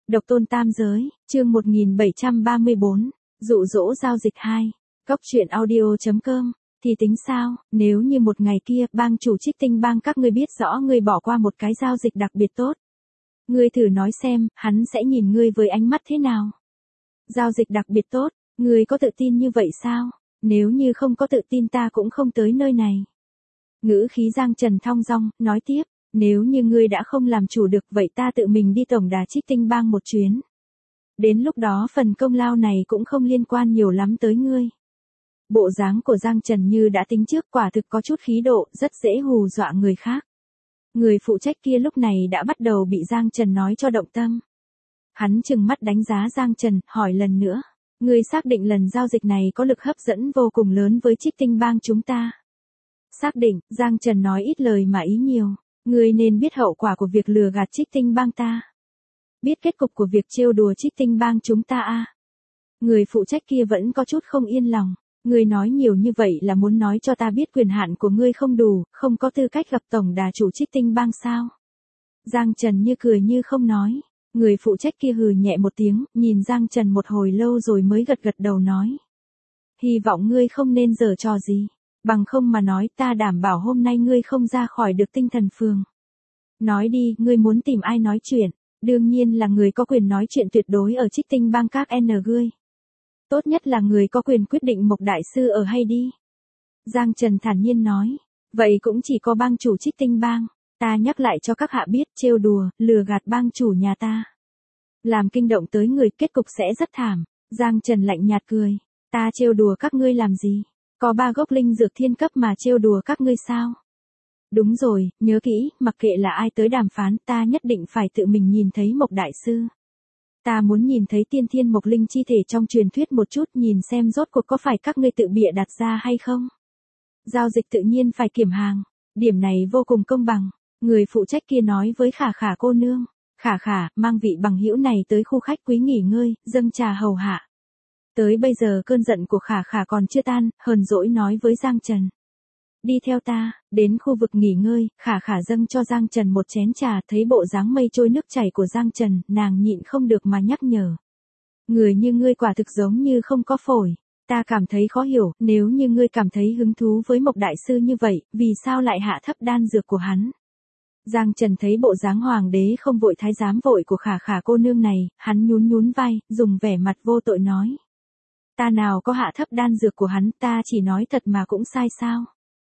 Độc tôn tam giới, chương 1734, dụ dỗ giao dịch 2. Cóc truyện audio.com. Thì tính sao, nếu như một ngày kia, bang chủ Trích Tinh bang các ngươi biết rõ ngươi bỏ qua một cái giao dịch đặc biệt tốt. Ngươi thử nói xem, hắn sẽ nhìn ngươi với ánh mắt thế nào? Giao dịch đặc biệt tốt, ngươi có tự tin như vậy sao? Nếu như không có tự tin ta cũng không tới nơi này. Ngữ khí Giang Trần thong dong, nói tiếp. Nếu như ngươi đã không làm chủ được vậy ta tự mình đi tổng đà Trích Tinh bang một chuyến. Đến lúc đó phần công lao này cũng không liên quan nhiều lắm tới ngươi. Bộ dáng của Giang Trần như đã tính trước, quả thực có chút khí độ, rất dễ hù dọa người khác. Người phụ trách kia lúc này đã bắt đầu bị Giang Trần nói cho động tâm. Hắn trừng mắt đánh giá Giang Trần, hỏi lần nữa. Ngươi xác định lần giao dịch này có lực hấp dẫn vô cùng lớn với Trích Tinh bang chúng ta? Xác định, Giang Trần nói ít lời mà ý nhiều. Ngươi nên biết hậu quả của việc lừa gạt Trích Tinh bang ta. Biết kết cục của việc trêu đùa Trích Tinh bang chúng ta à? Người phụ trách kia vẫn có chút không yên lòng. Ngươi nói nhiều như vậy là muốn nói cho ta biết quyền hạn của ngươi không đủ, không có tư cách gặp tổng đà chủ Trích Tinh bang sao? Giang Trần như cười như không nói. Người phụ trách kia hừ nhẹ một tiếng, nhìn Giang Trần một hồi lâu rồi mới gật gật đầu nói. Hy vọng ngươi không nên giở trò gì. Bằng không mà nói ta đảm bảo hôm nay ngươi không ra khỏi được Tinh Thần Phường. Nói đi, ngươi muốn tìm ai nói chuyện? Đương nhiên là người có quyền nói chuyện tuyệt đối ở Trích Tinh bang các ngươi. Tốt nhất là người có quyền quyết định Mộc đại sư ở hay đi. Giang Trần thản nhiên nói. Vậy cũng chỉ có bang chủ Trích Tinh bang. Ta nhắc lại cho các hạ biết, trêu đùa, lừa gạt bang chủ nhà ta. Làm kinh động tới người, kết cục sẽ rất thảm. Giang Trần lạnh nhạt cười. Ta trêu đùa các ngươi làm gì? Có 3 gốc linh dược thiên cấp mà trêu đùa các ngươi sao? Đúng rồi, nhớ kỹ, mặc kệ là ai tới đàm phán, ta nhất định phải tự mình nhìn thấy Mộc đại sư. Ta muốn nhìn thấy tiên thiên mộc linh chi thể trong truyền thuyết một chút, nhìn xem rốt cuộc có phải các ngươi tự bịa đặt ra hay không. Giao dịch tự nhiên phải kiểm hàng, điểm này vô cùng công bằng. Người phụ trách kia nói với Khả Khả cô nương. Khả Khả, mang vị bằng hữu này tới khu khách quý nghỉ ngơi, dâng trà hầu hạ. Tới bây giờ cơn giận của Khả Khả còn chưa tan, hờn dỗi nói với Giang Trần. Đi theo ta, đến khu vực nghỉ ngơi, Khả Khả dâng cho Giang Trần một chén trà, thấy bộ dáng mây trôi nước chảy của Giang Trần, nàng nhịn không được mà nhắc nhở. Người như ngươi quả thực giống như không có phổi, ta cảm thấy khó hiểu, nếu như ngươi cảm thấy hứng thú với Mộc đại sư như vậy, vì sao lại hạ thấp đan dược của hắn? Giang Trần thấy bộ dáng hoàng đế không vội thái giám vội của Khả Khả cô nương này, hắn nhún vai, dùng vẻ mặt vô tội nói. Ta nào có hạ thấp đan dược của hắn, ta chỉ nói thật mà cũng sai sao?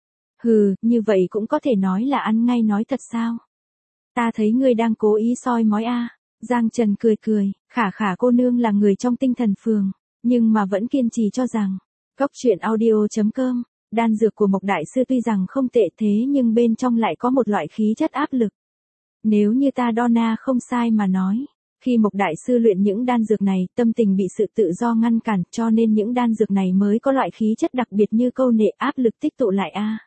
Hừ, như vậy cũng có thể nói là ăn ngay nói thật sao? Ta thấy ngươi đang cố ý soi mói a. Giang Trần cười, Khả Khả cô nương là người trong Tinh Thần Phường, nhưng mà vẫn kiên trì cho rằng, cóc truyện audio.com, đan dược của Mộc đại sư tuy rằng không tệ thế nhưng bên trong lại có một loại khí chất áp lực. Nếu như ta đo na không sai mà nói, khi Mộc đại sư luyện những đan dược này, tâm tình bị sự tự do ngăn cản, cho nên những đan dược này mới có loại khí chất đặc biệt như câu nệ áp lực tích tụ lại a.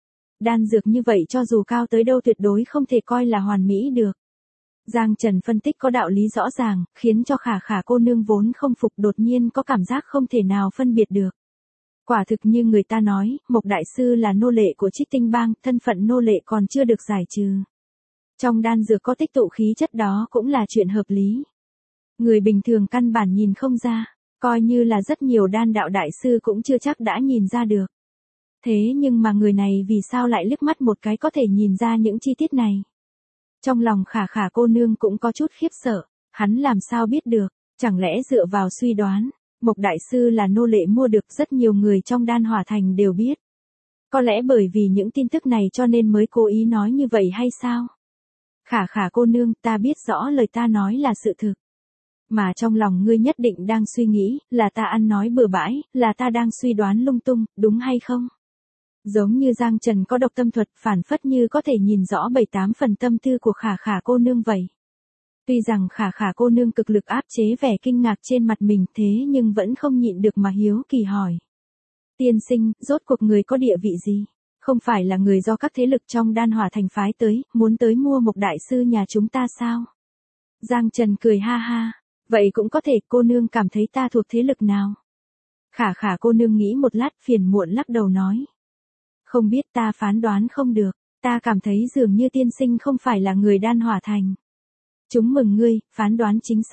Đan dược như vậy cho dù cao tới đâu tuyệt đối không thể coi là hoàn mỹ được. Giang Trần phân tích có đạo lý rõ ràng, khiến cho Khả Khả cô nương vốn không phục đột nhiên có cảm giác không thể nào phân biệt được. Quả thực như người ta nói, Mộc đại sư là nô lệ của Trích Tinh bang, thân phận nô lệ còn chưa được giải trừ. Trong đan dược có tích tụ khí chất đó cũng là chuyện hợp lý. Người bình thường căn bản nhìn không ra, coi như là rất nhiều đan đạo đại sư cũng chưa chắc đã nhìn ra được. Thế nhưng mà người này vì sao lại liếc mắt một cái có thể nhìn ra những chi tiết này? Trong lòng Khả Khả cô nương cũng có chút khiếp sợ, hắn làm sao biết được, chẳng lẽ dựa vào suy đoán, Mộc đại sư là nô lệ mua được, rất nhiều người trong Đan Hỏa Thành đều biết. Có lẽ bởi vì những tin tức này cho nên mới cố ý nói như vậy hay sao? Khả Khả cô nương, ta biết rõ lời ta nói là sự thực. Mà trong lòng ngươi nhất định đang suy nghĩ, là ta ăn nói bừa bãi, là ta đang suy đoán lung tung, đúng hay không? Giống như Giang Trần có độc tâm thuật, phản phất như có thể nhìn rõ 7-8 phần tâm tư của Khả Khả cô nương vậy. Tuy rằng Khả Khả cô nương cực lực áp chế vẻ kinh ngạc trên mặt mình thế nhưng vẫn không nhịn được mà hiếu kỳ hỏi. Tiên sinh, rốt cuộc người có địa vị gì? Không phải là người do các thế lực trong Đan Hỏa Thành phái tới, muốn tới mua Mộc đại sư nhà chúng ta sao? Giang Trần cười ha ha. Vậy cũng có thể, cô nương cảm thấy ta thuộc thế lực nào? Khả Khả cô nương nghĩ một lát phiền muộn lắc đầu nói. Không biết, ta phán đoán không được, ta cảm thấy dường như tiên sinh không phải là người Đan Hỏa Thành. Chúng mừng ngươi, phán đoán chính xác,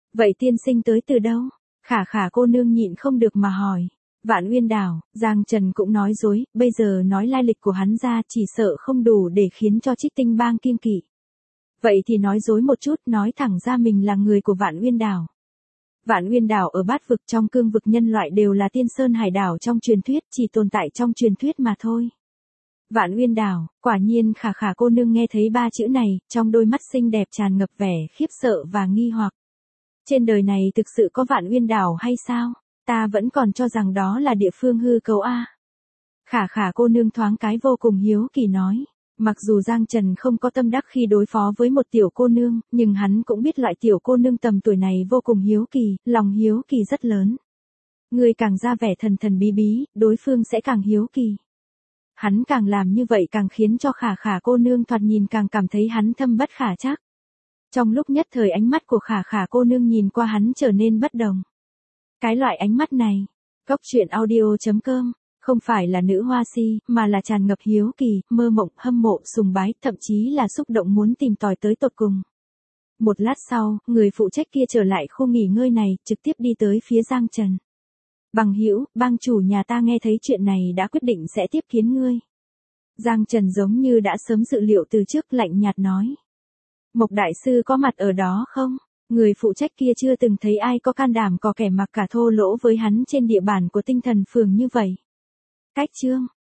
Vậy tiên sinh tới từ đâu? Khả khả cô nương nhịn không được mà hỏi. Vạn Uyên Đảo, Giang Trần cũng nói dối, bây giờ nói lai lịch của hắn ra chỉ sợ không đủ để khiến cho Trích Tinh Bang kiêng kỵ. Vậy thì nói dối một chút, nói thẳng ra mình là người của Vạn Uyên Đảo. Vạn Uyên Đảo ở bát vực trong cương vực nhân loại đều là tiên sơn hải đảo trong truyền thuyết, chỉ tồn tại trong truyền thuyết mà thôi. Vạn Uyên Đảo, quả nhiên khả khả cô nương nghe thấy ba chữ này, trong đôi mắt xinh đẹp tràn ngập vẻ khiếp sợ và nghi hoặc. Trên đời này thực sự có Vạn Uyên Đảo hay sao? Ta vẫn còn cho rằng đó là địa phương hư cấu a. Khả khả cô nương thoáng cái vô cùng hiếu kỳ nói. Mặc dù Giang Trần không có tâm đắc khi đối phó với một tiểu cô nương, nhưng hắn cũng biết loại tiểu cô nương tầm tuổi này vô cùng hiếu kỳ, lòng hiếu kỳ rất lớn. Người càng ra vẻ thần thần bí bí, đối phương sẽ càng hiếu kỳ. Hắn càng làm như vậy càng khiến cho khả khả cô nương thoạt nhìn càng cảm thấy hắn thâm bất khả trắc. Trong lúc nhất thời ánh mắt của khả khả cô nương nhìn qua hắn trở nên bất đồng. Cái loại ánh mắt này, Cốc Truyện Audio.com, không phải là nữ hoa si, mà là tràn ngập hiếu kỳ, mơ mộng, hâm mộ, sùng bái, thậm chí là xúc động muốn tìm tòi tới tột cùng. Một lát sau, người phụ trách kia trở lại khu nghỉ ngơi này, trực tiếp đi tới phía Giang Trần. Bằng hữu, bang chủ nhà ta nghe thấy chuyện này đã quyết định sẽ tiếp kiến ngươi. Giang Trần giống như đã sớm dự liệu từ trước, lạnh nhạt nói. Mộc đại sư có mặt ở đó không? Người phụ trách kia chưa từng thấy ai có can đảm có kẻ mặc cả thô lỗ với hắn trên địa bàn của Tinh Thần Phường như vậy. Cách chương